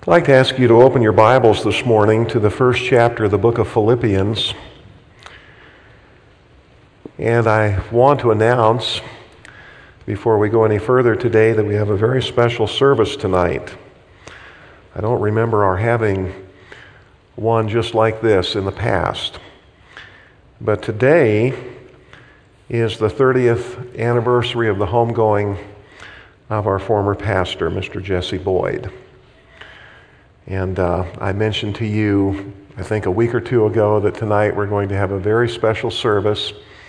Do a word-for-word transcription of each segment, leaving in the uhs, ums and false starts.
I'd like to ask you to open your Bibles this morning to the first chapter of the book of Philippians. And I want to announce, before we go any further today, that we have a very special service tonight. I don't remember our having one just like this in the past. But today is the thirtieth anniversary of the homegoing of our former pastor, Mister Jesse Boyd. And uh, I mentioned to you, I think a week or two ago, that tonight we're going to have a very special service.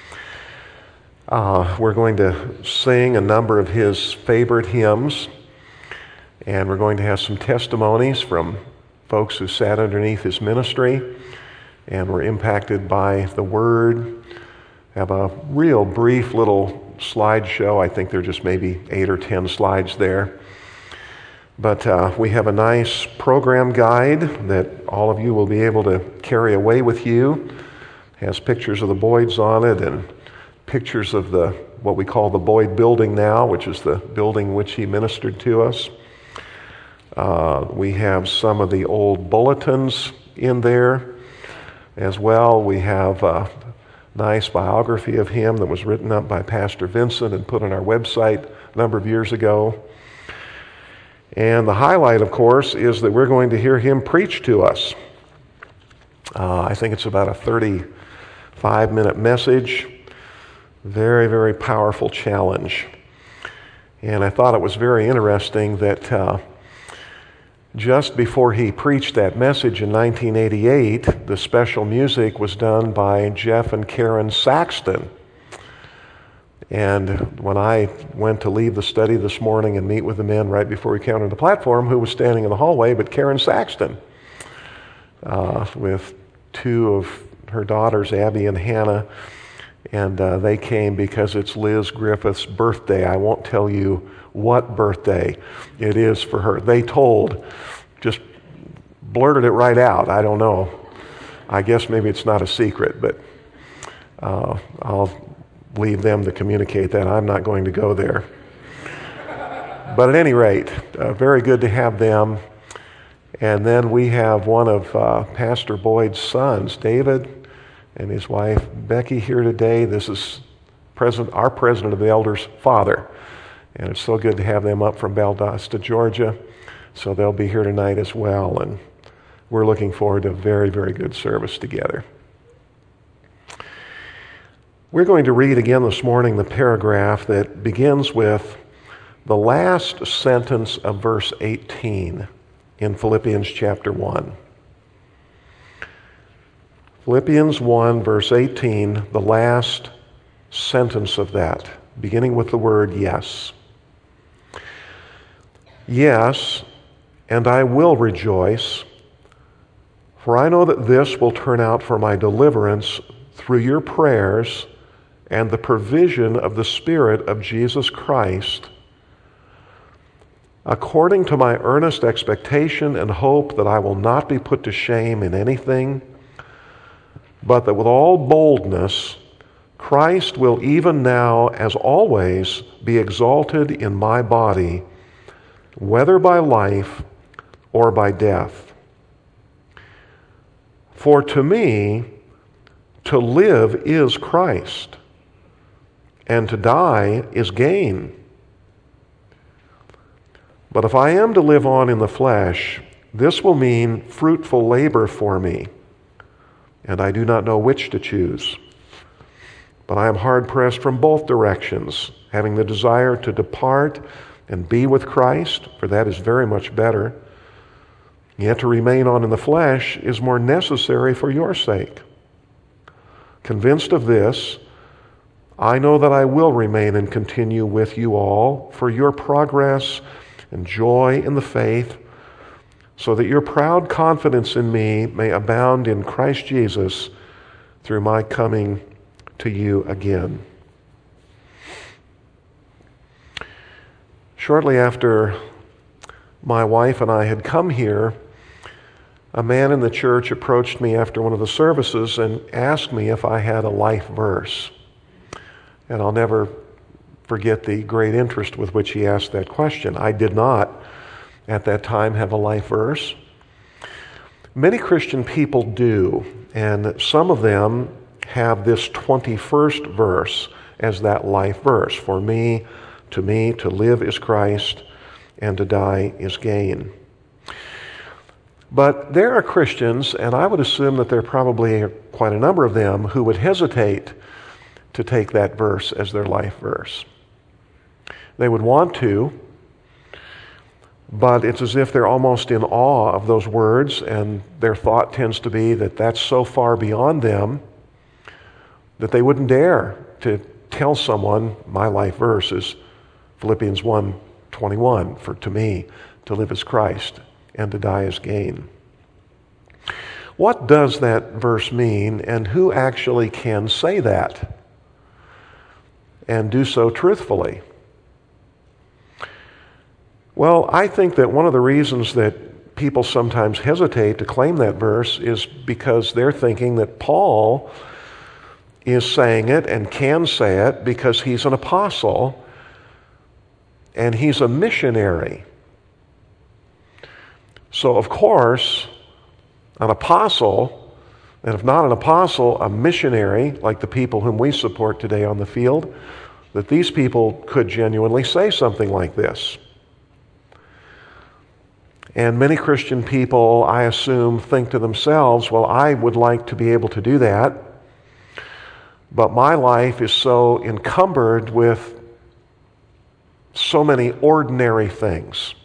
Uh, we're going to sing a number of his favorite hymns, and we're going to have some testimonies from folks who sat underneath his ministry and were impacted by the Word. Have a real brief little slideshow. I think there are just maybe eight or ten slides there. But uh, we have a nice program guide that all of you will be able to carry away with you. It has pictures of the Boyds on it and pictures of the what we call the Boyd Building now, which is the building which he ministered to us. Uh, we have some of the old bulletins in there as well. We have a nice biography of him that was written up by Pastor Vincent and put on our website a number of years ago. And the highlight, of course, is that we're going to hear him preach to us. Uh, I think it's about a thirty-five minute message. Very, very powerful challenge. And I thought it was very interesting that uh, just before he preached that message in nineteen eighty-eight, the special music was done by Jeff and Karen Saxton. And when I went to leave the study this morning and meet with the men right before we came onto the platform, who was standing in the hallway but Karen Saxton, uh, with two of her daughters, Abby and Hannah, and uh, they came because it's Liz Griffith's birthday. I won't tell you what birthday it is for her. They told, just blurted it right out. I don't know. I guess maybe it's not a secret, but uh, I'll leave them to communicate that. I'm not going to go there. But at any rate, uh, very good to have them. And then we have one of uh, Pastor Boyd's sons, David, and his wife Becky here today. This is president, our president of the elders' father. And it's so good to have them up from Valdosta, Georgia. So they'll be here tonight as well. And we're looking forward to a very, very good service together. We're going to read again this morning the paragraph that begins with the last sentence of verse eighteen in Philippians chapter one. Philippians one, verse eighteen, the last sentence of that, beginning with the word yes. Yes, and I will rejoice, for I know that this will turn out for my deliverance through your prayers and the provision of the Spirit of Jesus Christ, according to my earnest expectation and hope that I will not be put to shame in anything, but that with all boldness Christ will even now, as always, be exalted in my body, whether by life or by death. For to me, to live is Christ, and to die is gain. But if I am to live on in the flesh, this will mean fruitful labor for me, and I do not know which to choose. But I am hard-pressed from both directions, having the desire to depart and be with Christ, for that is very much better. Yet to remain on in the flesh is more necessary for your sake. Convinced of this, I know that I will remain and continue with you all for your progress and joy in the faith, so that your proud confidence in me may abound in Christ Jesus through my coming to you again. Shortly after my wife and I had come here, a man in the church approached me after one of the services and asked me if I had a life verse. And I'll never forget the great interest with which he asked that question. I did not. at that time have a life verse? Many Christian people do, and some of them have this twenty-first verse as that life verse. For me, to me, to live is Christ, and to die is gain. But there are Christians, and I would assume that there are probably quite a number of them, who would hesitate to take that verse as their life verse. They would want to, but it's as if they're almost in awe of those words, and their thought tends to be that that's so far beyond them that they wouldn't dare to tell someone, my life verse is Philippians one twenty-one, for to me to live is Christ and to die is gain. What does that verse mean, and who actually can say that and do so truthfully? Well, I think that one of the reasons that people sometimes hesitate to claim that verse is because they're thinking that Paul is saying it and can say it because he's an apostle and he's a missionary. So, of course, an apostle, and if not an apostle, a missionary, like the people whom we support today on the field, that these people could genuinely say something like this. And many Christian people, I assume, think to themselves, well, I would like to be able to do that, but my life is so encumbered with so many ordinary things.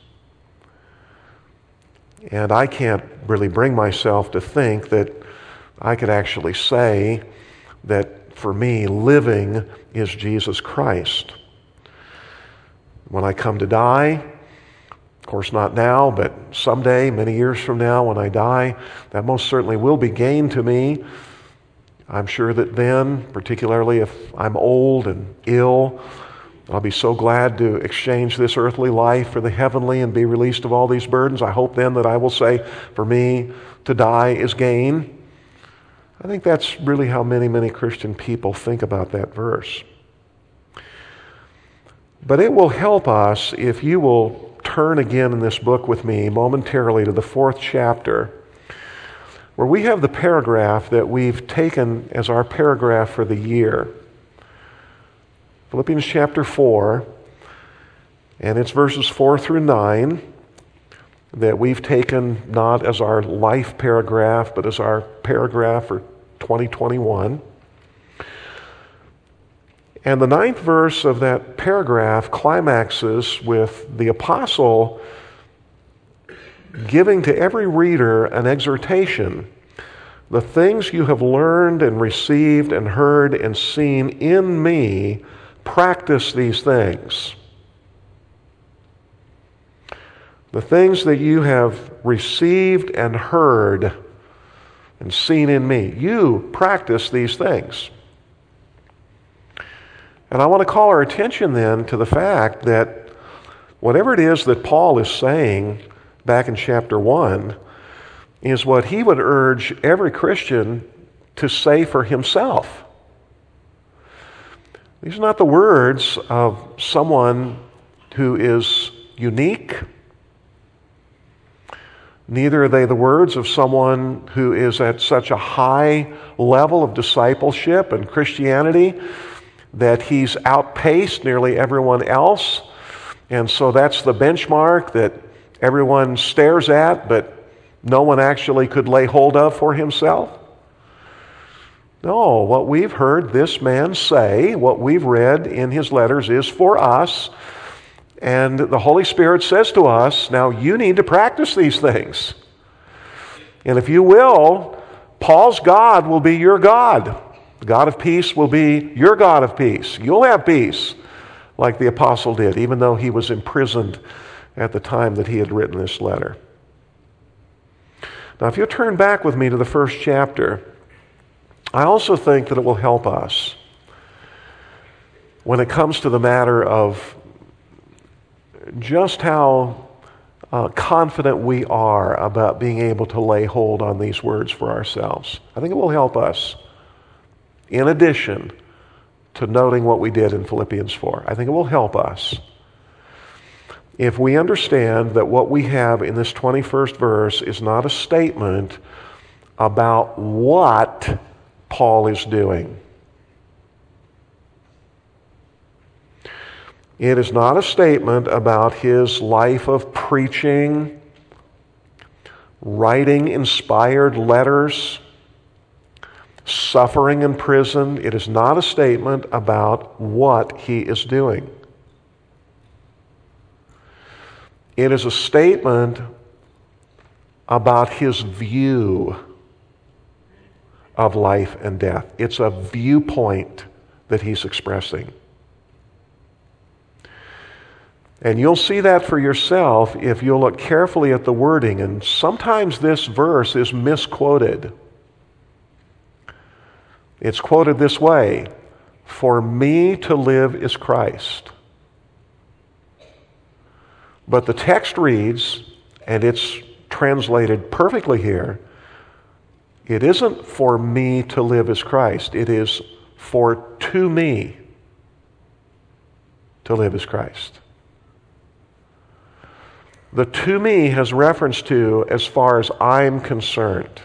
And I can't really bring myself to think that I could actually say that for me, living is Jesus Christ. When I come to die, of course not now, but someday, many years from now, when I die, that most certainly will be gain to me. I'm sure that then, particularly if I'm old and ill, I'll be so glad to exchange this earthly life for the heavenly and be released of all these burdens. I hope then that I will say, for me, to die is gain. I think that's really how many, many Christian people think about that verse. But it will help us if you will turn again in this book with me momentarily to the fourth chapter, where we have the paragraph that we've taken as our paragraph for the year. Philippians chapter four, and it's verses four through nine that we've taken not as our life paragraph, but as our paragraph for twenty twenty-one. And the ninth verse of that paragraph climaxes with the apostle giving to every reader an exhortation. The things you have learned and received and heard and seen in me, practice these things. The things that you have received and heard and seen in me, you practice these things. And I want to call our attention then to the fact that whatever it is that Paul is saying back in chapter one is what he would urge every Christian to say for himself. These are not the words of someone who is unique. Neither are they the words of someone who is at such a high level of discipleship and Christianity that he's outpaced nearly everyone else. And so that's the benchmark that everyone stares at, but no one actually could lay hold of for himself. No, what we've heard this man say, what we've read in his letters is for us. And the Holy Spirit says to us, now you need to practice these things. And if you will, Paul's God will be your God. The God of peace will be your God of peace. You'll have peace like the apostle did, even though he was imprisoned at the time that he had written this letter. Now, if you turn back with me to the first chapter, I also think that it will help us when it comes to the matter of just how uh, confident we are about being able to lay hold on these words for ourselves. I think it will help us, in addition to noting what we did in Philippians four. I think it will help us. if we understand that what we have in this twenty-first verse is not a statement about what Paul is doing. It is not a statement about his life of preaching, writing inspired letters, suffering in prison. It is not a statement about what he is doing. It is a statement about his view of life and death. It's a viewpoint that he's expressing. And you'll see that for yourself if you'll look carefully at the wording. And sometimes this verse is misquoted. It's quoted this way: "For me to live is Christ." But the text reads, and it's translated perfectly here, it isn't "for me to live is Christ." It is "for to me to live is Christ." The "to me" has reference to as far as I'm concerned.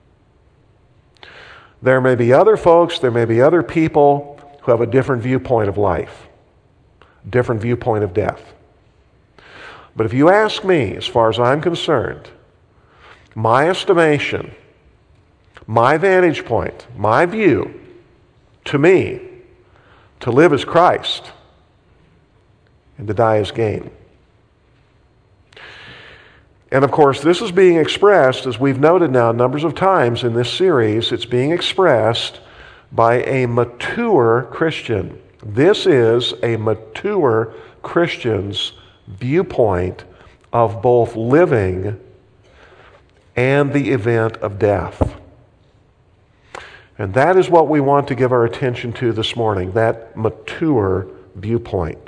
There may be other folks, there may be other people who have a different viewpoint of life, different viewpoint of death. But if you ask me, as far as I'm concerned, my estimation, my vantage point, my view, to me, to live is Christ, and to die is gain. And of course, this is being expressed, as we've noted now numbers of times in this series, it's being expressed by a mature Christian. This is a mature Christian's viewpoint of both living and the event of death. And that is what we want to give our attention to this morning, that mature viewpoint.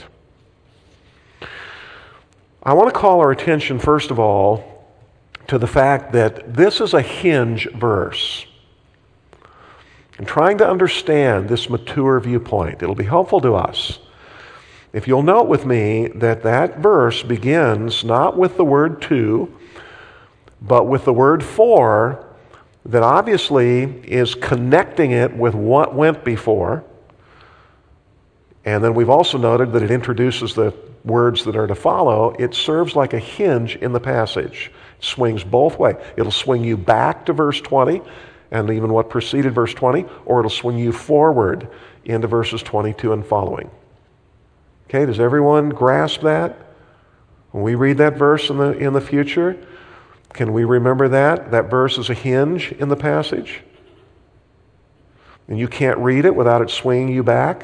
I want to call our attention, first of all, to the fact that this is a hinge verse. And trying to understand this mature viewpoint, it'll be helpful to us if you'll note with me that that verse begins not with the word "to," but with the word "for," that obviously is connecting it with what went before. And then we've also noted that it introduces the words that are to follow. It serves like a hinge in the passage. It swings both ways. It'll swing you back to verse twenty and even what preceded verse twenty, or it'll swing you forward into verses twenty-two and following. Okay, does everyone grasp that? When we read that verse in the, in the future, can we remember that? That verse is a hinge in the passage. And you can't read it without it swinging you back.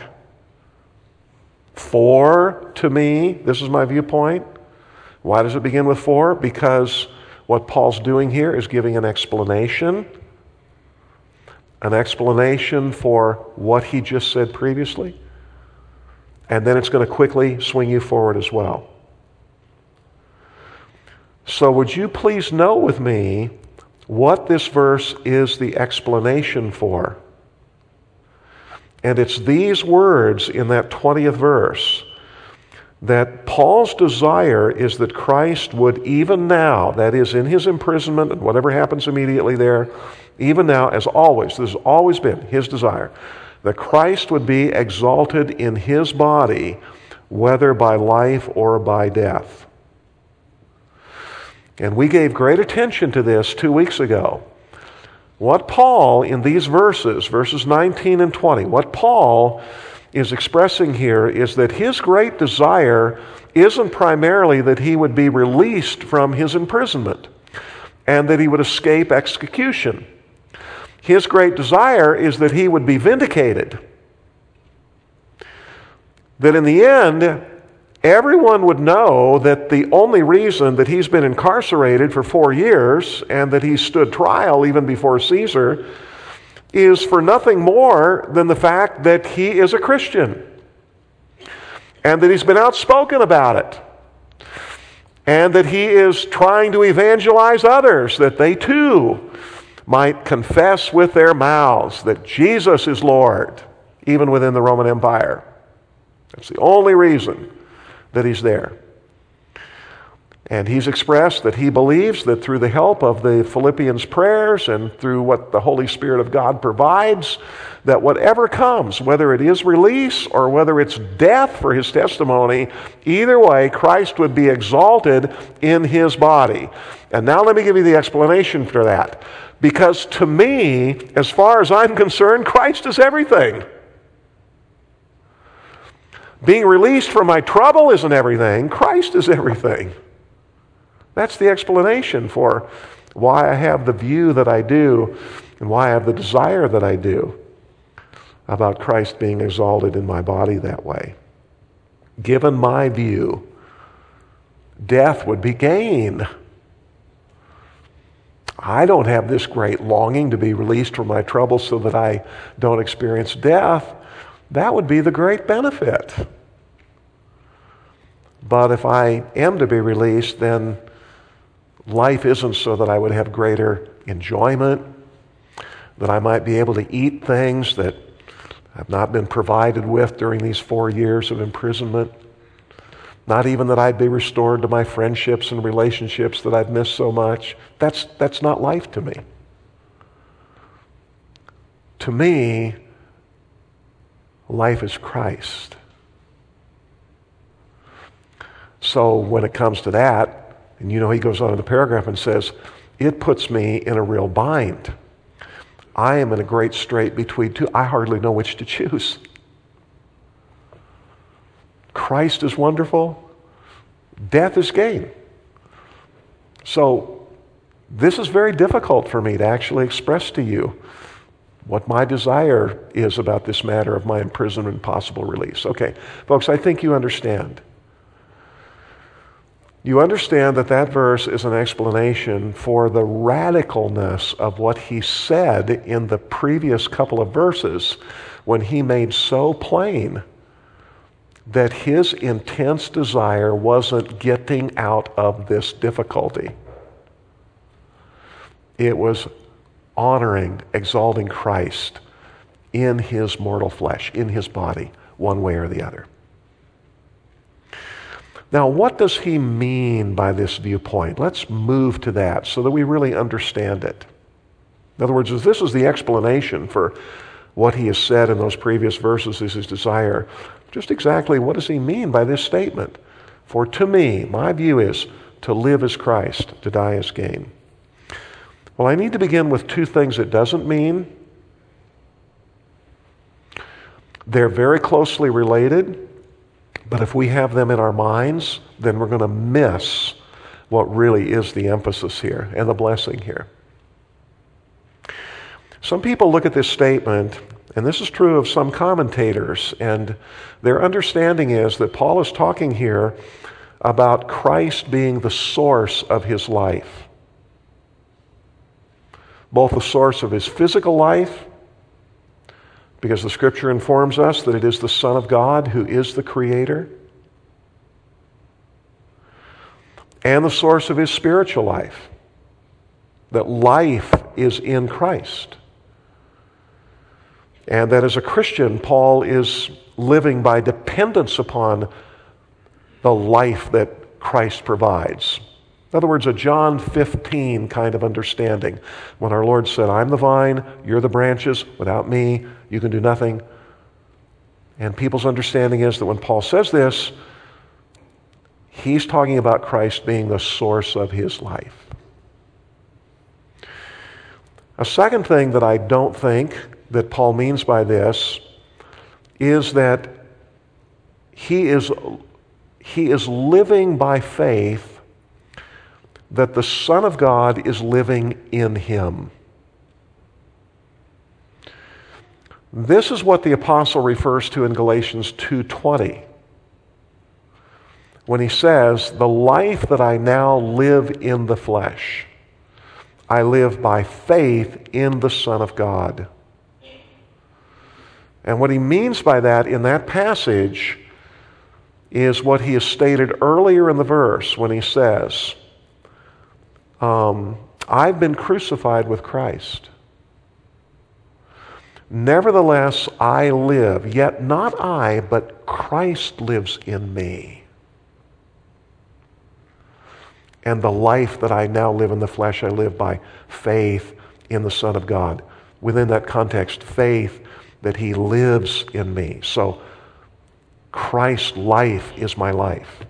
For, to me, this is my viewpoint. Why does it begin with for? Because what Paul's doing here is giving an explanation. An explanation for what he just said previously. And then it's going to quickly swing you forward as well. So would you please note with me what this verse is the explanation for? And it's these words in that twentieth verse that Paul's desire is that Christ would even now, that is in his imprisonment and whatever happens immediately there, even now, as always, this has always been his desire, that Christ would be exalted in his body, whether by life or by death. And we gave great attention to this two weeks ago. What Paul, in these verses, verses nineteen and twenty, what Paul is expressing here is that his great desire isn't primarily that he would be released from his imprisonment and that he would escape execution. His great desire is that he would be vindicated. That in the end, everyone would know that the only reason that he's been incarcerated for four years and that he stood trial even before Caesar is for nothing more than the fact that he is a Christian and that he's been outspoken about it and that he is trying to evangelize others, that they too might confess with their mouths that Jesus is Lord, even within the Roman Empire. That's the only reason that he's there. And he's expressed that he believes that through the help of the Philippians prayers and through what the Holy Spirit of God provides, that whatever comes, whether it is release or whether it's death for his testimony, either way, Christ would be exalted in his body. And now let me give you the explanation for that. Because to me, as far as I'm concerned, Christ is everything. Being released from my trouble isn't everything. Christ is everything. That's the explanation for why I have the view that I do and why I have the desire that I do about Christ being exalted in my body that way. Given my view, death would be gain. I don't have this great longing to be released from my troubles so that I don't experience death. That would be the great benefit. But if I am to be released, then life isn't so that I would have greater enjoyment, that I might be able to eat things that I've not been provided with during these four years of imprisonment. Not even that I'd be restored to my friendships and relationships that I've missed so much. That's, that's not life to me. To me, life is Christ. So when it comes to that, and you know, he goes on in the paragraph and says, it puts me in a real bind. I am in a great strait between two. I hardly know which to choose. Christ is wonderful. Death is gain. So this is very difficult for me to actually express to you what my desire is about this matter of my imprisonment and possible release. Okay, folks, I think you understand. You understand that that verse is an explanation for the radicalness of what he said in the previous couple of verses when he made so plain that his intense desire wasn't getting out of this difficulty. It was honoring, exalting Christ in his mortal flesh, in his body, one way or the other. Now, what does he mean by this viewpoint? Let's move to that so that we really understand it. In other words, if this is the explanation for what he has said in those previous verses is his desire, just exactly what does he mean by this statement? For to me, my view is to live as Christ, to die as gain. Well, I need to begin with two things it doesn't mean. They're very closely related. But if we have them in our minds, then we're going to miss what really is the emphasis here and the blessing here. Some people look at this statement, and this is true of some commentators, and their understanding is that Paul is talking here about Christ being the source of his life. Both the source of his physical life, because the Scripture informs us that it is the Son of God who is the Creator, and the source of his spiritual life, that life is in Christ. And that as a Christian, Paul is living by dependence upon the life that Christ provides. In other words, a John fifteen kind of understanding. When our Lord said, I'm the vine, you're the branches, without me, you can do nothing. And people's understanding is that when Paul says this, he's talking about Christ being the source of his life. A second thing that I don't think that Paul means by this is that he is, he is living by faith that the Son of God is living in him. This is what the apostle refers to in Galatians two twenty. When he says, the life that I now live in the flesh, I live by faith in the Son of God. And what he means by that in that passage is what he has stated earlier in the verse when he says, um, I've been crucified with Christ. Nevertheless, I live, yet not I, but Christ lives in me. And the life that I now live in the flesh, I live by faith in the Son of God. Within that context, faith that he lives in me. So Christ's life is my life.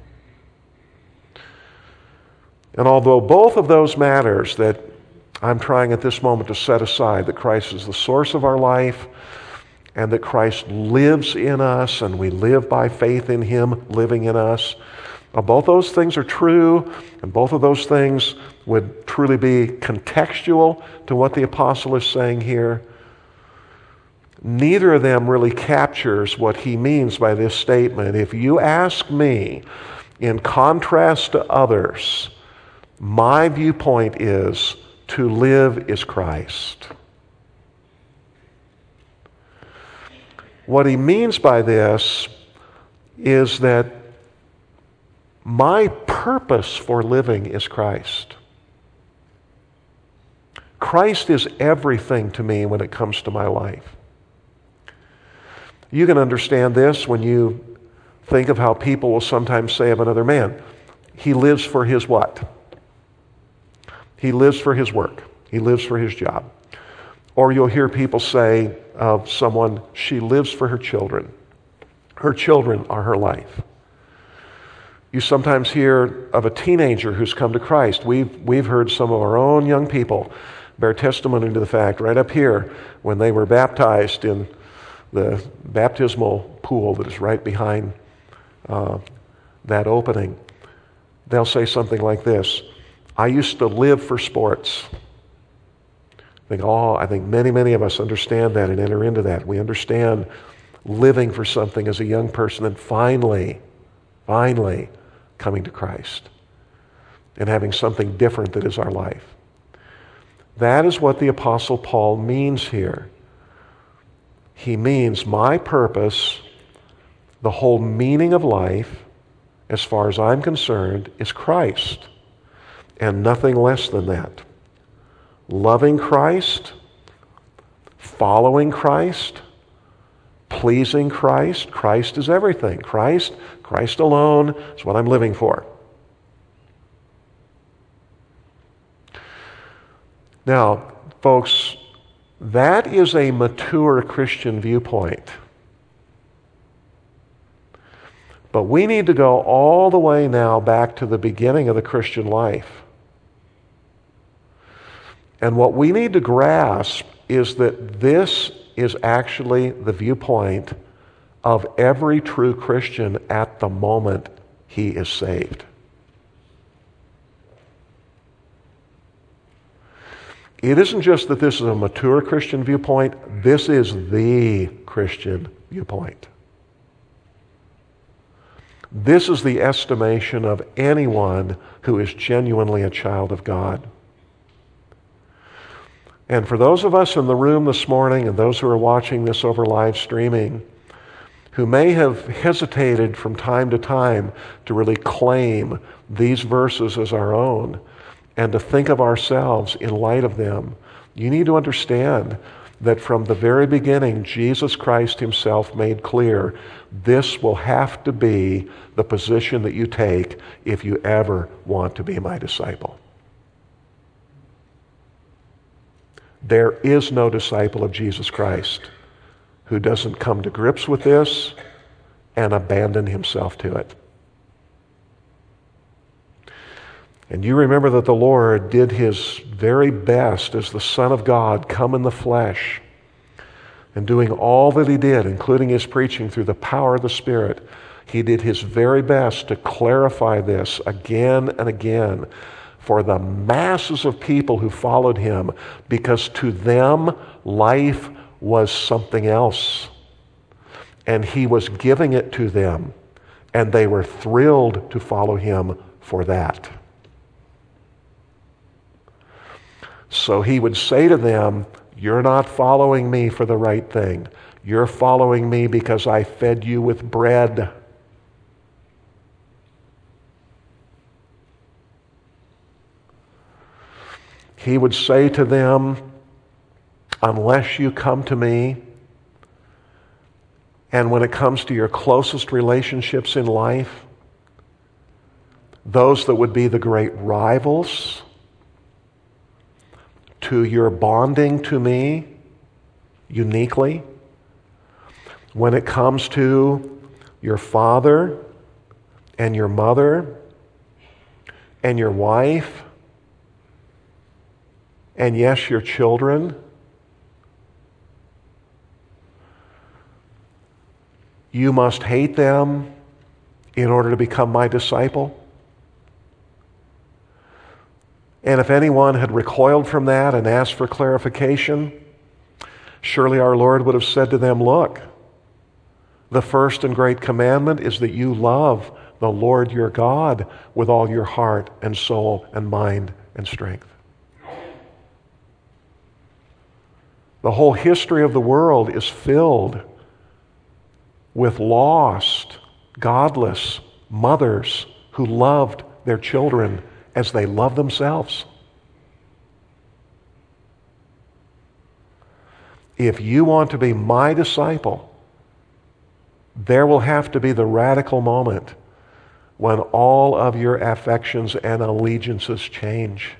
And although both of those matters that I'm trying at this moment to set aside, that Christ is the source of our life, and that Christ lives in us, and we live by faith in him living in us, uh, both those things are true, and both of those things would truly be contextual to what the apostle is saying here. Neither of them really captures what he means by this statement. If you ask me, in contrast to others, my viewpoint is to live is Christ. What he means by this is that my purpose for living is Christ. Christ is everything to me when it comes to my life. You can understand this when you think of how people will sometimes say of another man, he lives for his what? He lives for his work. He lives for his job. Or you'll hear people say of someone, she lives for her children. Her children are her life. You sometimes hear of a teenager who's come to Christ. We've, we've heard some of our own young people bear testimony to the fact right up here when they were baptized in the baptismal pool that is right behind uh, that opening. They'll say something like this, I used to live for sports. I think, oh, I think many, many of us understand that and enter into that. We understand living for something as a young person and finally, finally coming to Christ and having something different that is our life. That is what the Apostle Paul means here. He means my purpose, the whole meaning of life, as far as I'm concerned, is Christ, and nothing less than that. Loving Christ, following Christ, pleasing Christ. Christ is everything. Christ, Christ alone is what I'm living for. Now, folks, that is a mature Christian viewpoint. But we need to go all the way now back to the beginning of the Christian life. And what we need to grasp is that this is actually the viewpoint of every true Christian at the moment he is saved. It isn't just that this is a mature Christian viewpoint, this is the Christian viewpoint. This is the estimation of anyone who is genuinely a child of God. And for those of us in the room this morning and those who are watching this over live streaming, who may have hesitated from time to time to really claim these verses as our own and to think of ourselves in light of them, you need to understand that from the very beginning, Jesus Christ himself made clear this will have to be the position that you take if you ever want to be my disciple. There is no disciple of Jesus Christ who doesn't come to grips with this and abandon himself to it. And you remember that the Lord did his very best as the Son of God come in the flesh and doing all that he did, including his preaching through the power of the Spirit. He did his very best to clarify this again and again for the masses of people who followed him, because to them, life was something else. And he was giving it to them, and they were thrilled to follow him for that. So he would say to them, you're not following me for the right thing. You're following me because I fed you with bread. He would say to them, unless you come to me, and when it comes to your closest relationships in life, those that would be the great rivals to your bonding to me uniquely, when it comes to your father and your mother and your wife, and yes, your children, you must hate them in order to become my disciple? And if anyone had recoiled from that and asked for clarification, surely our Lord would have said to them, look, the first and great commandment is that you love the Lord your God with all your heart and soul and mind and strength. The whole history of the world is filled with lost, godless mothers who loved their children as they love themselves. If you want to be my disciple, there will have to be the radical moment when all of your affections and allegiances change.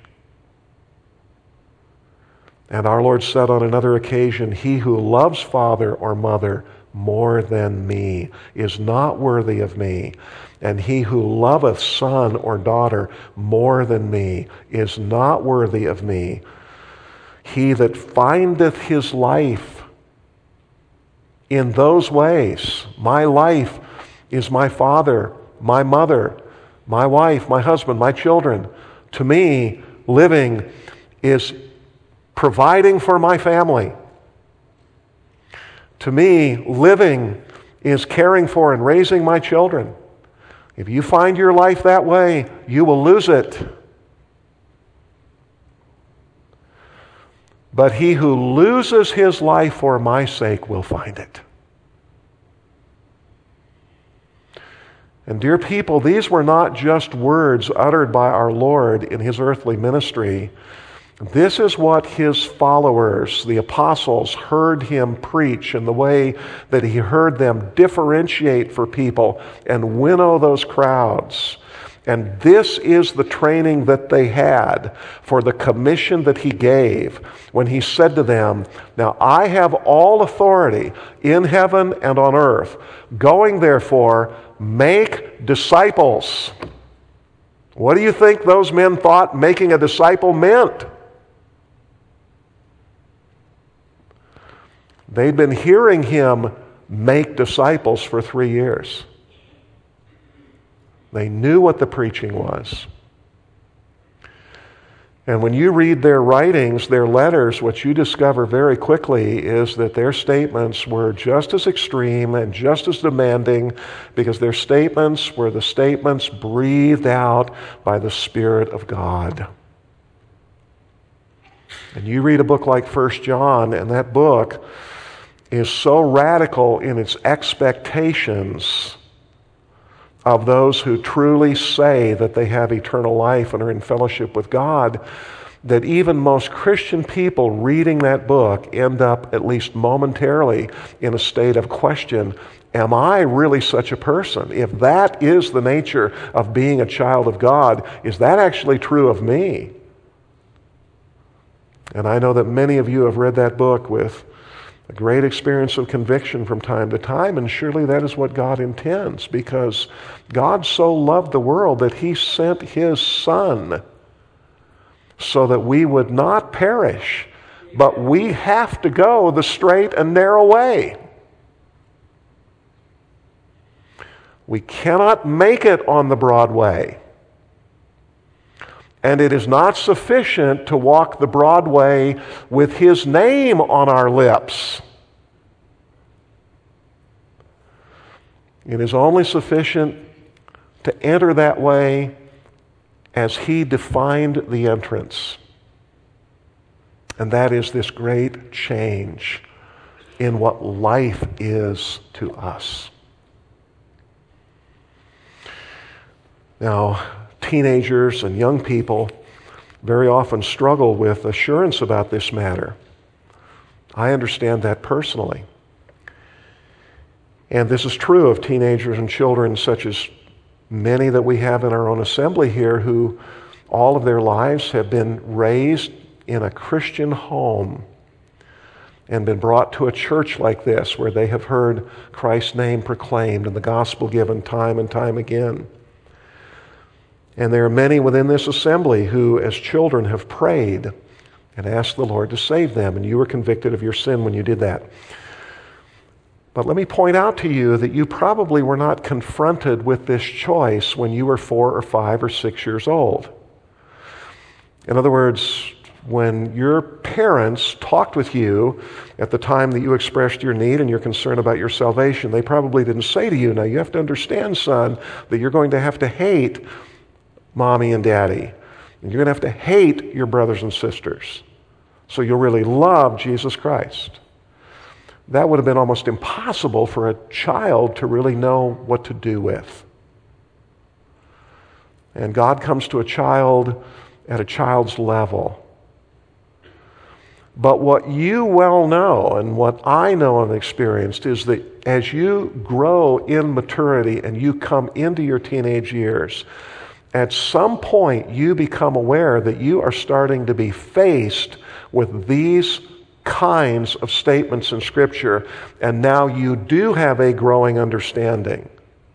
And our Lord said on another occasion, he who loves father or mother more than me is not worthy of me. And he who loveth son or daughter more than me is not worthy of me. He that findeth his life in those ways, my life is my father, my mother, my wife, my husband, my children. To me, living is providing for my family. To me, living is caring for and raising my children. If you find your life that way, you will lose it. But he who loses his life for my sake will find it. And dear people, these were not just words uttered by our Lord in his earthly ministry. This is what his followers, the apostles, heard him preach, and the way that he heard them differentiate for people and winnow those crowds. And this is the training that they had for the commission that he gave when he said to them, now I have all authority in heaven and on earth. Going therefore, make disciples. What do you think those men thought making a disciple meant? They'd been hearing him make disciples for three years. They knew what the preaching was. And when you read their writings, their letters, what you discover very quickly is that their statements were just as extreme and just as demanding, because their statements were the statements breathed out by the Spirit of God. And you read a book like First John, and that book is so radical in its expectations of those who truly say that they have eternal life and are in fellowship with God, that even most Christian people reading that book end up, at least momentarily, in a state of question. Am I really such a person? If that is the nature of being a child of God, is that actually true of me? And I know that many of you have read that book with a great experience of conviction from time to time, and surely that is what God intends, because God so loved the world that he sent his Son so that we would not perish, but we have to go the straight and narrow way. We cannot make it on the broad way. And it is not sufficient to walk the broad way with his name on our lips. It is only sufficient to enter that way as he defined the entrance. And that is this great change in what life is to us. Now, teenagers and young people very often struggle with assurance about this matter. I understand that personally. And this is true of teenagers and children such as Many that we have in our own assembly here who all of their lives have been raised in a Christian home and been brought to a church like this where they have heard Christ's name proclaimed and the gospel given time and time again. And there are many within this assembly who, as children, have prayed and asked the Lord to save them, and you were convicted of your sin when you did that. But let me point out to you that you probably were not confronted with this choice when you were four or five or six years old. In other words, when your parents talked with you at the time that you expressed your need and your concern about your salvation, they probably didn't say to you, now you have to understand, son, that you're going to have to hate mommy and daddy. And you're going to have to hate your brothers and sisters. So you'll really love Jesus Christ. That would have been almost impossible for a child to really know what to do with. And God comes to a child at a child's level. But what you well know, and what I know and experienced, is that as you grow in maturity and you come into your teenage years, at some point you become aware that you are starting to be faced with these kinds of statements in Scripture, and now you do have a growing understanding.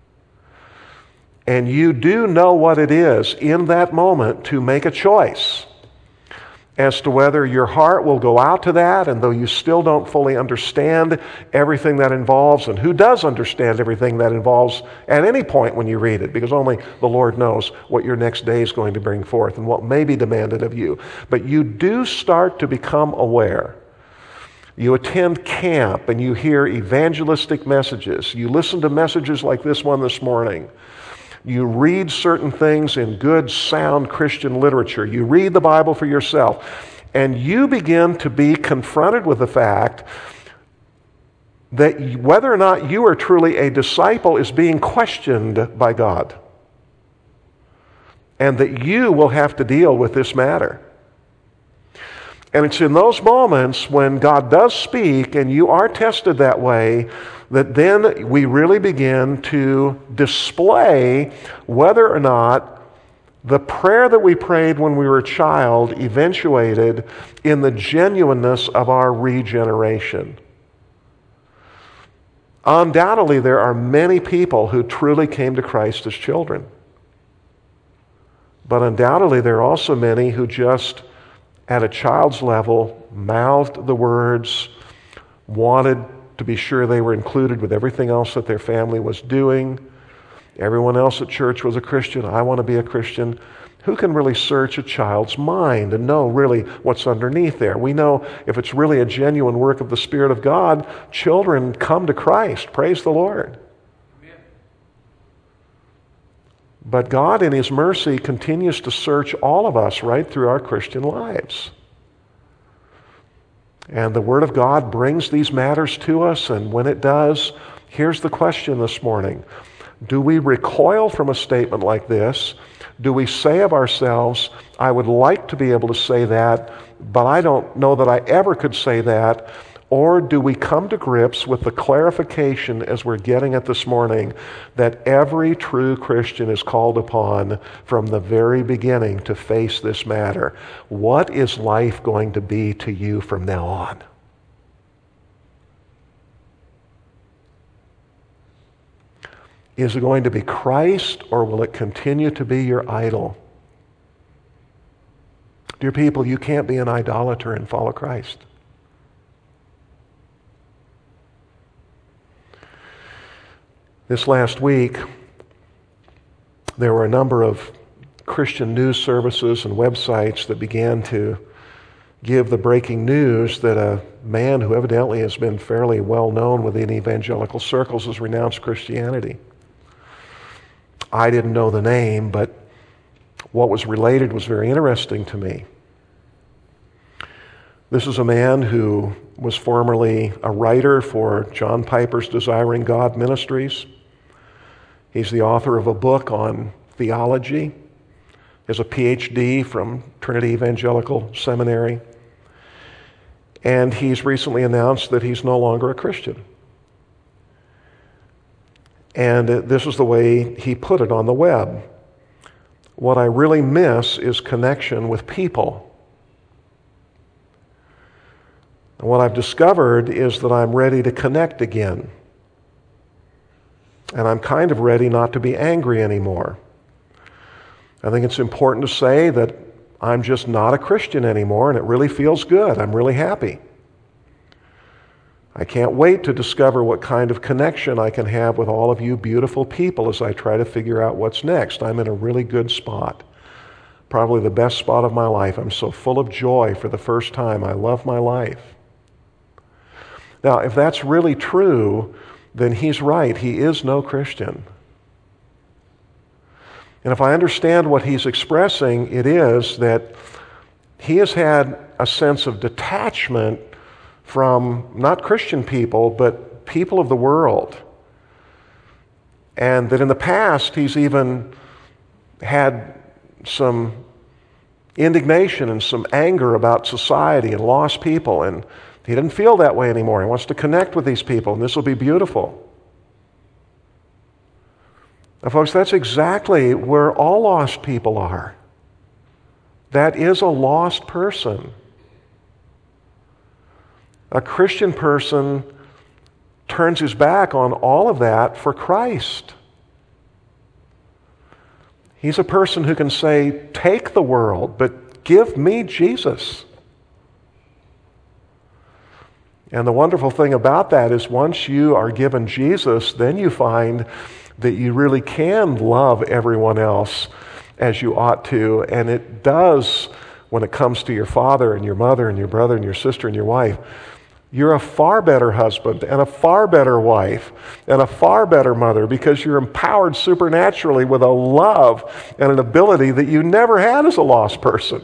And you do know what it is in that moment to make a choice as to whether your heart will go out to that, and though you still don't fully understand everything that involves, and who does understand everything that involves at any point when you read it, because only the Lord knows what your next day is going to bring forth and what may be demanded of you. But you do start to become aware. You attend camp and you hear evangelistic messages. You listen to messages like this one this morning. You read certain things in good, sound Christian literature. You read the Bible for yourself. And you begin to be confronted with the fact that whether or not you are truly a disciple is being questioned by God. And that you will have to deal with this matter. And it's in those moments when God does speak and you are tested that way that then we really begin to display whether or not the prayer that we prayed when we were a child eventuated in the genuineness of our regeneration. Undoubtedly, there are many people who truly came to Christ as children. But undoubtedly, there are also many who just at a child's level, mouthed the words, wanted to be sure they were included with everything else that their family was doing. Everyone else at church was a Christian. I want to be a Christian. Who can really search a child's mind and know really what's underneath there? We know if it's really a genuine work of the Spirit of God, children come to Christ. Praise the Lord. But God, in His mercy, continues to search all of us right through our Christian lives. And the Word of God brings these matters to us, and when it does, here's the question this morning. Do we recoil from a statement like this? Do we say of ourselves, I would like to be able to say that, but I don't know that I ever could say that? Or do we come to grips with the clarification, as we're getting at this morning, that every true Christian is called upon from the very beginning to face this matter? What is life going to be to you from now on? Is it going to be Christ, or will it continue to be your idol? Dear people, you can't be an idolater and follow Christ. This last week, there were a number of Christian news services and websites that began to give the breaking news that a man who evidently has been fairly well known within evangelical circles has renounced Christianity. I didn't know the name, but what was related was very interesting to me. This is a man who was formerly a writer for John Piper's Desiring God Ministries. He's the author of a book on theology. He has a P H D from Trinity Evangelical Seminary. And he's recently announced that he's no longer a Christian. And this is the way he put it on the web. What I really miss is connection with people. And what I've discovered is that I'm ready to connect again. And I'm kind of ready not to be angry anymore. I think it's important to say that I'm just not a Christian anymore, and it really feels good. I'm really happy. I can't wait to discover what kind of connection I can have with all of you beautiful people as I try to figure out what's next. I'm in a really good spot. Probably the best spot of my life. I'm so full of joy for the first time. I love my life. Now, if that's really true, then he's right. He is no Christian. And if I understand what he's expressing, it is that he has had a sense of detachment from not Christian people, but people of the world. And that in the past, he's even had some indignation and some anger about society and lost people. And he doesn't feel that way anymore. He wants to connect with these people, and this will be beautiful. Now, folks, that's exactly where all lost people are. That is a lost person. A Christian person turns his back on all of that for Christ. He's a person who can say, take the world, but give me Jesus. And the wonderful thing about that is once you are given Jesus, then you find that you really can love everyone else as you ought to. And it does when it comes to your father and your mother and your brother and your sister and your wife. You're a far better husband and a far better wife and a far better mother because you're empowered supernaturally with a love and an ability that you never had as a lost person.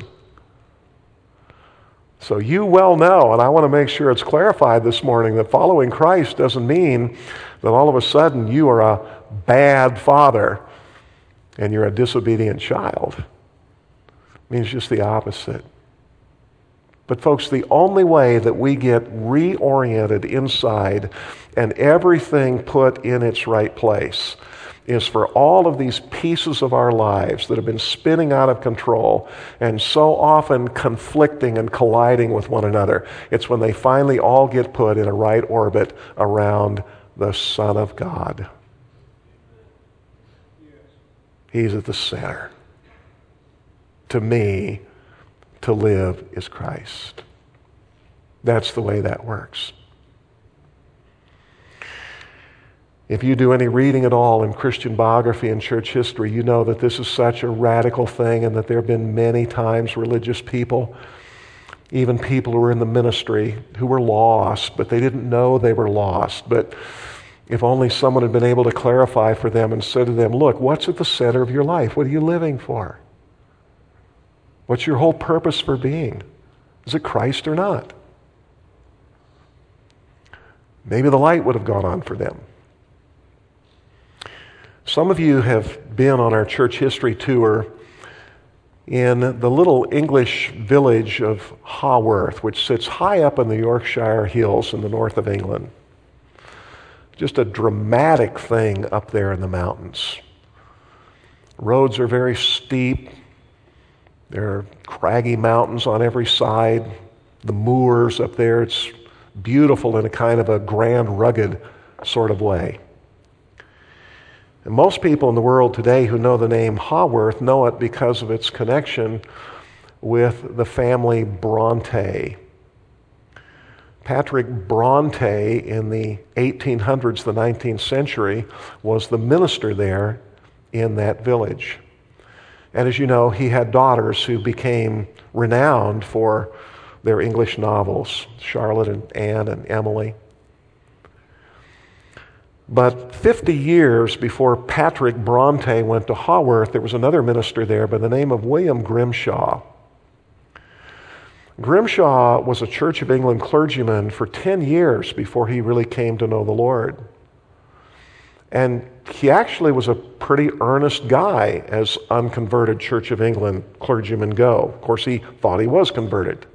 So you well know, and I want to make sure it's clarified this morning, that following Christ doesn't mean that all of a sudden you are a bad father and you're a disobedient child. It means just the opposite. But folks, the only way that we get reoriented inside and everything put in its right place is for all of these pieces of our lives that have been spinning out of control and so often conflicting and colliding with one another. It's when they finally all get put in a right orbit around the Son of God. He's at the center. To me, to live is Christ. That's the way that works. If you do any reading at all in Christian biography and church history, you know that this is such a radical thing and that there have been many times religious people, even people who were in the ministry, who were lost, but they didn't know they were lost. But if only someone had been able to clarify for them and said to them, look, what's at the center of your life? What are you living for? What's your whole purpose for being? Is it Christ or not? Maybe the light would have gone on for them. Some of you have been on our church history tour in the little English village of Haworth, which sits high up in the Yorkshire Hills in the north of England. Just a dramatic thing up there in the mountains. Roads are very steep. There are craggy mountains on every side. The moors up there, it's beautiful in a kind of a grand, rugged sort of way. And most people in the world today who know the name Haworth know it because of its connection with the family Bronte. Patrick Bronte in the eighteen hundreds, the nineteenth century, was the minister there in that village. And as you know, he had daughters who became renowned for their English novels, Charlotte and Anne and Emily. But fifty years before Patrick Bronte went to Haworth, there was another minister there by the name of William Grimshaw. Grimshaw was a Church of England clergyman for ten years before he really came to know the Lord. And he actually was a pretty earnest guy as unconverted Church of England clergymen go. Of course, he thought he was converted.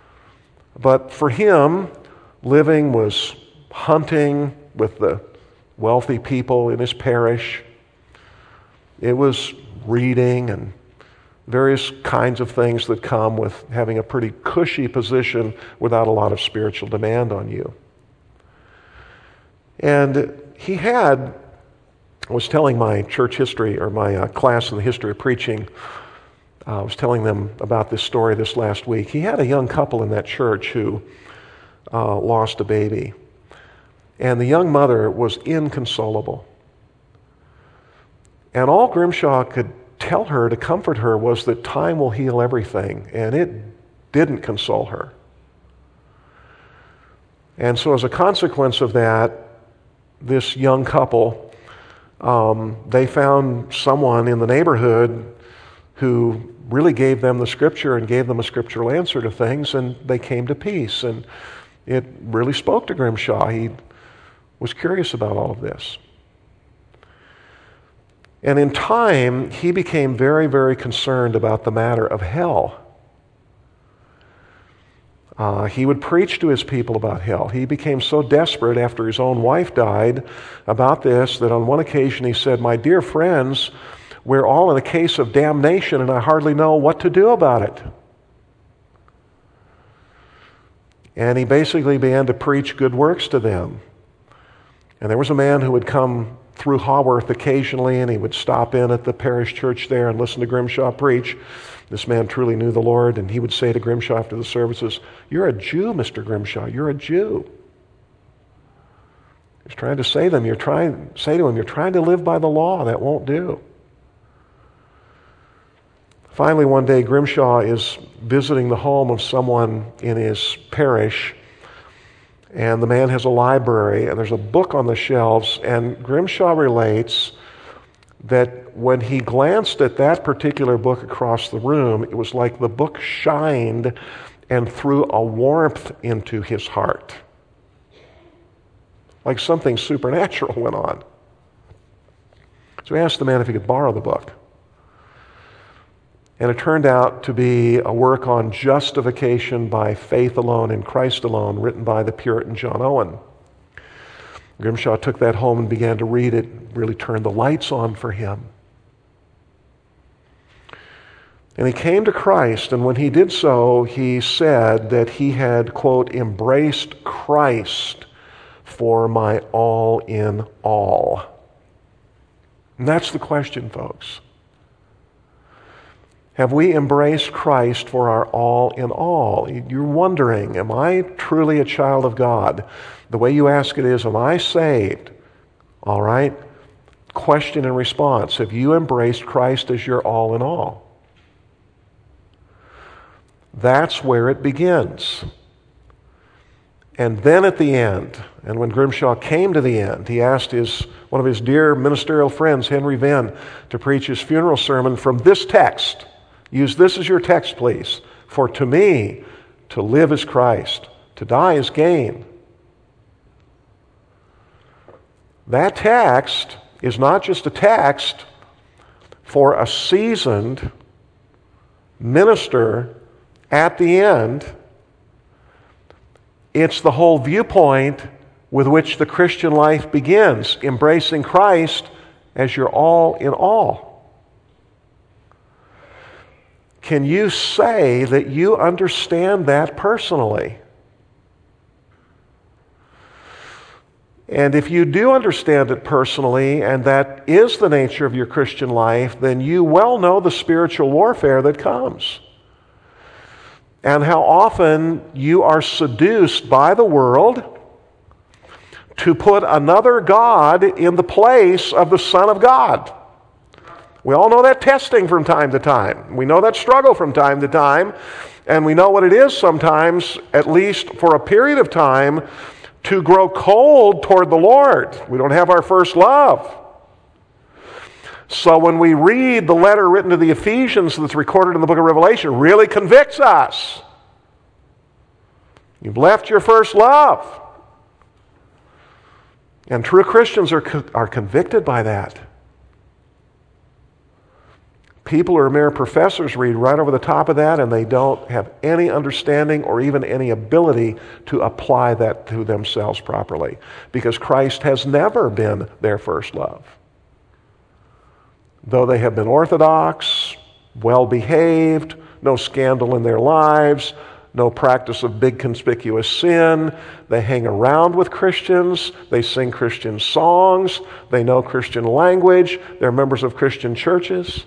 But for him, living was hunting with the wealthy people in his parish. It was reading and various kinds of things that come with having a pretty cushy position without a lot of spiritual demand on you. And he had, I was telling my church history, or my uh, class in the history of preaching, uh, I was telling them about this story this last week. He had a young couple in that church who uh, lost a baby. And the young mother was inconsolable. And all Grimshaw could tell her to comfort her was that time will heal everything, and it didn't console her. And so as a consequence of that, this young couple, um, they found someone in the neighborhood who really gave them the scripture and gave them a scriptural answer to things, and they came to peace. And it really spoke to Grimshaw. He was curious about all of this. And in time, he became very, very concerned about the matter of hell. Uh, he would preach to his people about hell. He became so desperate after his own wife died about this that on one occasion he said, "My dear friends, we're all in a case of damnation and I hardly know what to do about it." And he basically began to preach good works to them. And there was a man who would come through Haworth occasionally, and he would stop in at the parish church there and listen to Grimshaw preach. This man truly knew the Lord, and he would say to Grimshaw after the services, "You're a Jew, Mister Grimshaw. You're a Jew." He's trying to say them, you're trying say to him, "You're trying to live by the law. That won't do." Finally, one day, Grimshaw is visiting the home of someone in his parish, and the man has a library, and there's a book on the shelves, and Grimshaw relates that when he glanced at that particular book across the room, it was like the book shined and threw a warmth into his heart. Like something supernatural went on. So he asked the man if he could borrow the book. And it turned out to be a work on justification by faith alone in Christ alone, written by the Puritan John Owen. Grimshaw took that home and began to read it, really turned the lights on for him. And he came to Christ, and when he did so, he said that he had, quote, embraced Christ for my all in all. And that's the question, folks. Have we embraced Christ for our all in all? You're wondering, am I truly a child of God? The way you ask it is, am I saved? All right. Question and response. Have you embraced Christ as your all in all? That's where it begins. And then at the end, and when Grimshaw came to the end, he asked his one of his dear ministerial friends, Henry Venn, to preach his funeral sermon from this text. Use this as your text, please. "For to me, to live is Christ, to die is gain." That text is not just a text for a seasoned minister at the end. It's the whole viewpoint with which the Christian life begins, embracing Christ as your all in all. Can you say that you understand that personally? And if you do understand it personally, and that is the nature of your Christian life, then you well know the spiritual warfare that comes. And how often you are seduced by the world to put another God in the place of the Son of God. We all know that testing from time to time. We know that struggle from time to time. And we know what it is sometimes, at least for a period of time, to grow cold toward the Lord. We don't have our first love. So when we read the letter written to the Ephesians that's recorded in the book of Revelation, it really convicts us. You've left your first love. And true Christians are, are convicted by that. People who are mere professors read right over the top of that, and they don't have any understanding or even any ability to apply that to themselves properly, because Christ has never been their first love. Though they have been orthodox, well-behaved, no scandal in their lives, no practice of big conspicuous sin, they hang around with Christians, they sing Christian songs, they know Christian language, they're members of Christian churches.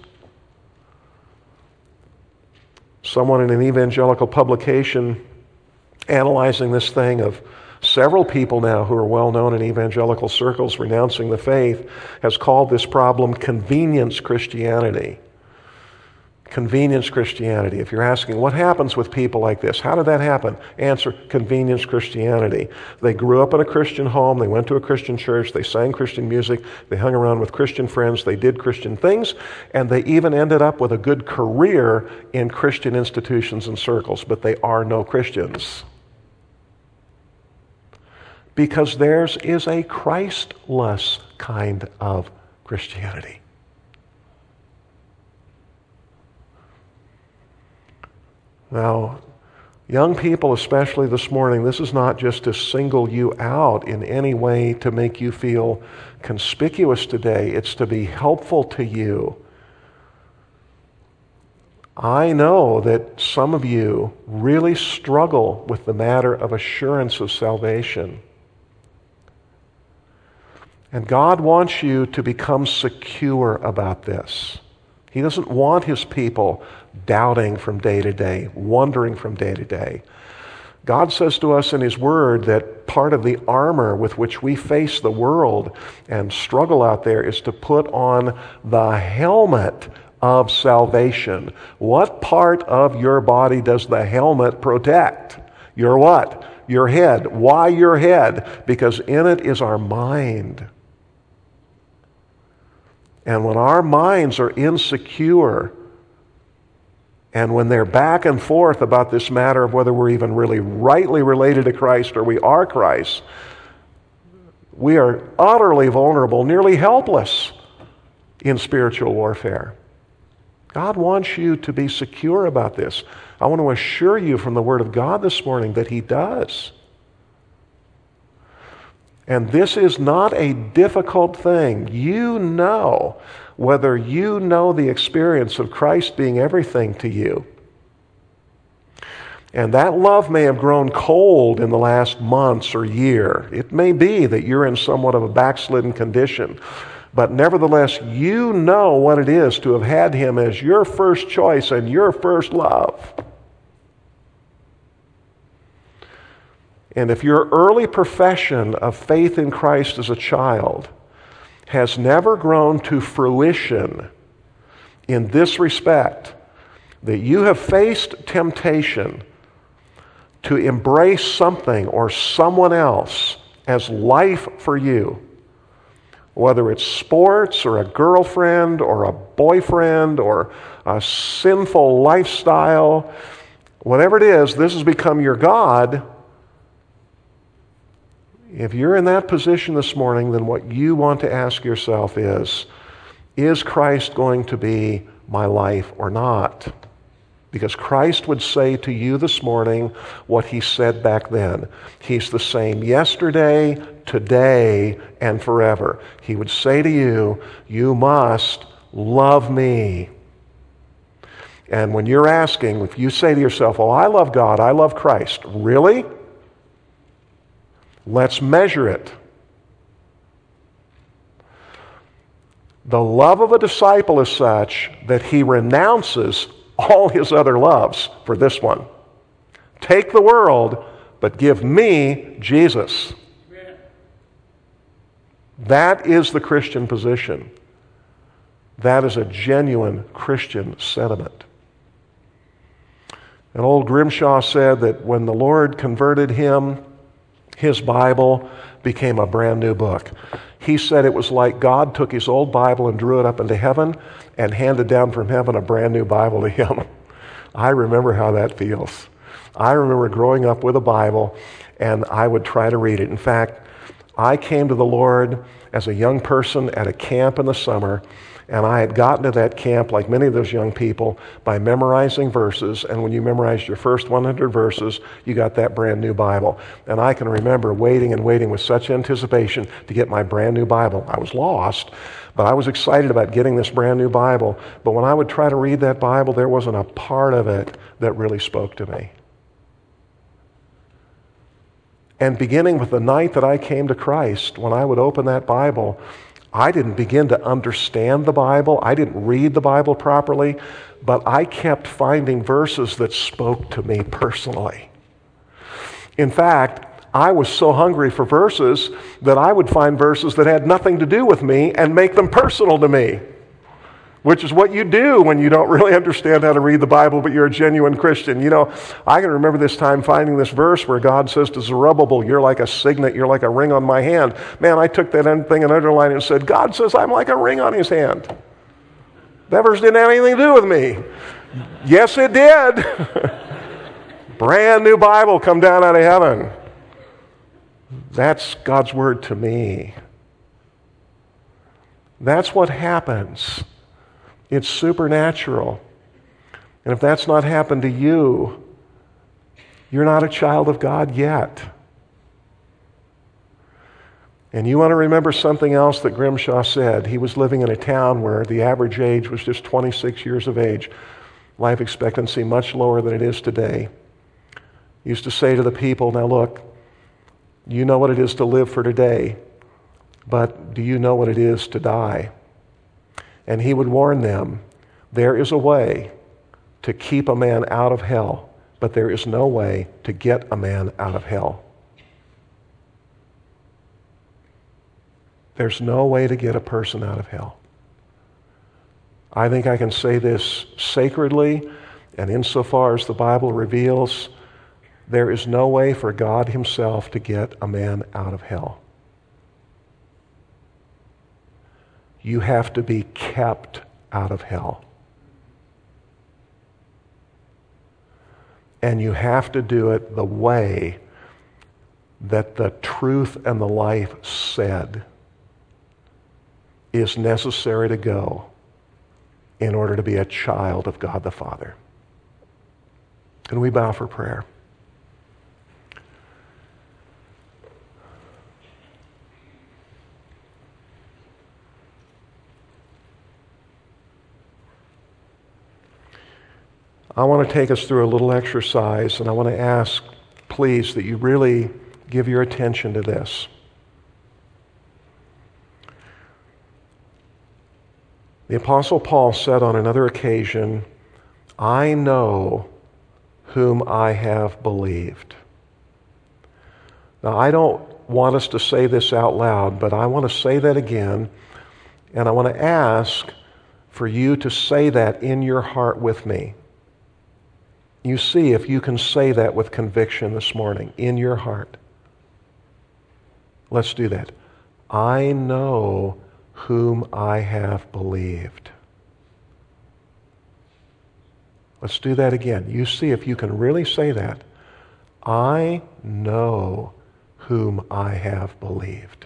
Someone in an evangelical publication analyzing this thing of several people now who are well known in evangelical circles renouncing the faith has called this problem convenience Christianity. Convenience Christianity. If you're asking what happens with people like this, how did that happen? Answer, convenience Christianity. They grew up in a Christian home, they went to a Christian church, they sang Christian music, they hung around with Christian friends, they did Christian things, and they even ended up with a good career in Christian institutions and circles, but they are no Christians. Because theirs is a Christless kind of Christianity. Now, young people, especially this morning, this is not just to single you out in any way to make you feel conspicuous today. It's to be helpful to you. I know that some of you really struggle with the matter of assurance of salvation. And God wants you to become secure about this. He doesn't want his people doubting from day to day, wondering from day to day. God says to us in his word that part of the armor with which we face the world and struggle out there is to put on the helmet of salvation. What part of your body does the helmet protect? Your what? Your head. Why your head? Because in it is our mind. And when our minds are insecure, and when they're back and forth about this matter of whether we're even really rightly related to Christ or we are Christ, we are utterly vulnerable, nearly helpless in spiritual warfare. God wants you to be secure about this. I want to assure you from the Word of God this morning that he does. And this is not a difficult thing. You know, whether you know the experience of Christ being everything to you. And that love may have grown cold in the last months or year. It may be that you're in somewhat of a backslidden condition. But nevertheless, you know what it is to have had him as your first choice and your first love. And if your early profession of faith in Christ as a child has never grown to fruition in this respect, that you have faced temptation to embrace something or someone else as life for you, whether it's sports or a girlfriend or a boyfriend or a sinful lifestyle, whatever it is, this has become your God. If you're in that position this morning, then what you want to ask yourself is, is Christ going to be my life or not? Because Christ would say to you this morning what he said back then. He's the same yesterday, today, and forever. He would say to you, you must love me. And when you're asking, if you say to yourself, oh, I love God, I love Christ, really? Let's measure it. The love of a disciple is such that he renounces all his other loves for this one. Take the world, but give me Jesus. Amen. That is the Christian position. That is a genuine Christian sentiment. And old Grimshaw said that when the Lord converted him, his Bible became a brand new book. He said it was like God took his old Bible and drew it up into heaven and handed down from heaven a brand new Bible to him. I remember how that feels. I remember growing up with a Bible, and I would try to read it. In fact, I came to the Lord as a young person at a camp in the summer, And I had gotten to that camp, like many of those young people, by memorizing verses. And when you memorized your first one hundred verses, you got that brand new Bible. And I can remember waiting and waiting with such anticipation to get my brand new Bible. I was lost, but I was excited about getting this brand new Bible. But when I would try to read that Bible, there wasn't a part of it that really spoke to me. And beginning with the night that I came to Christ, when I would open that Bible, I didn't begin to understand the Bible. I didn't read the Bible properly, but I kept finding verses that spoke to me personally. In fact, I was so hungry for verses that I would find verses that had nothing to do with me and make them personal to me, which is what you do when you don't really understand how to read the Bible, but you're a genuine Christian. You know, I can remember this time finding this verse where God says to Zerubbabel, "You're like a signet, you're like a ring on my hand." Man, I took that thing and underlined it and said, God says I'm like a ring on his hand. That verse didn't have anything to do with me. Yes, it did. Brand new Bible come down out of heaven. That's God's word to me. That's what happens. It's supernatural. And if that's not happened to you, you're not a child of God yet. And you want to remember something else that Grimshaw said. He was living in a town where the average age was just twenty-six years of age. Life expectancy much lower than it is today. He used to say to the people, now look, you know what it is to live for today, but do you know what it is to die? And he would warn them, there is a way to keep a man out of hell, but there is no way to get a man out of hell. There's no way to get a person out of hell. I think I can say this sacredly, and insofar as the Bible reveals, there is no way for God himself to get a man out of hell. You have to be kept out of hell. And you have to do it the way that the truth and the life said is necessary to go in order to be a child of God the Father. Can we bow for prayer? I want to take us through a little exercise, and I want to ask, please, that you really give your attention to this. The Apostle Paul said on another occasion, I know whom I have believed. Now, I don't want us to say this out loud, but I want to say that again, and I want to ask for you to say that in your heart with me. You see if you can say that with conviction this morning, in your heart. Let's do that. I know whom I have believed. Let's do that again. You see if you can really say that. I know whom I have believed.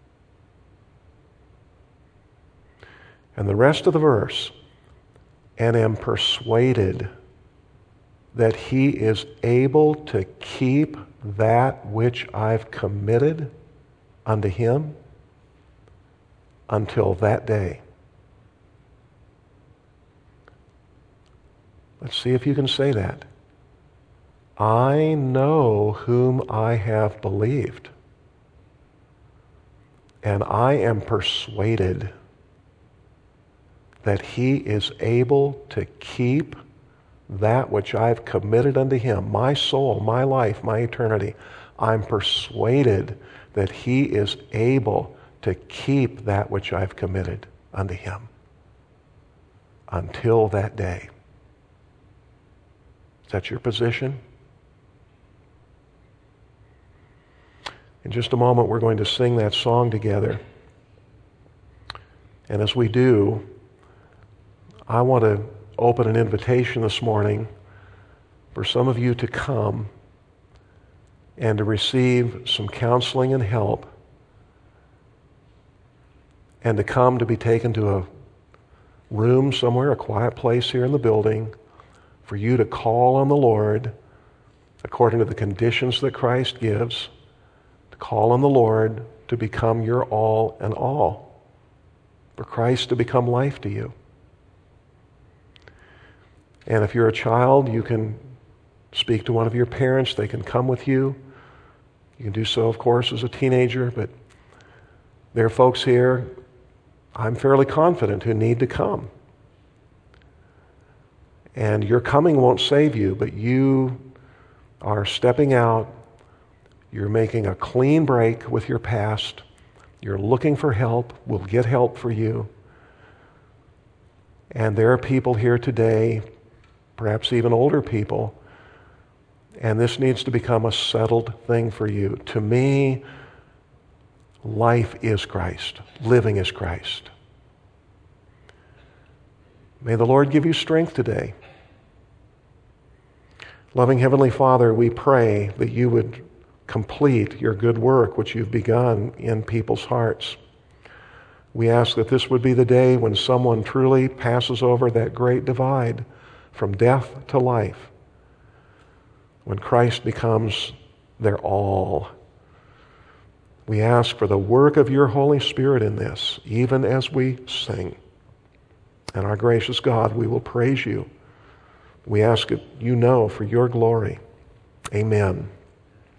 And the rest of the verse, and am persuaded that he is able to keep that which I've committed unto him until that day. Let's see if you can say that. I know whom I have believed, and I am persuaded that he is able to keep that which I've committed unto him, my soul, my life, my eternity. I'm persuaded that he is able to keep that which I've committed unto him until that day. Is that your position? In just a moment, we're going to sing that song together. And as we do, I want to open an invitation this morning for some of you to come and to receive some counseling and help, and to come to be taken to a, room somewhere, a quiet place here in the building, for you to call on the Lord according to the conditions that Christ gives, to call on the Lord to become your all and all, for Christ to become life to you. And if you're a child, you can speak to one of your parents. They can come with you. You can do so, of course, as a teenager, but there are folks here, I'm fairly confident, who need to come. And your coming won't save you, but you are stepping out. You're making a clean break with your past. You're looking for help. We'll get help for you. And there are people here today, perhaps even older people, and this needs to become a settled thing for you. To me, life is Christ. Living is Christ. May the Lord give you strength today. Loving Heavenly Father, we pray that you would complete your good work which you've begun in people's hearts. We ask that this would be the day when someone truly passes over that great divide from death to life, when Christ becomes their all. We ask for the work of your Holy Spirit in this, even as we sing. And our gracious God, we will praise you. We ask it, you know, for your glory. Amen.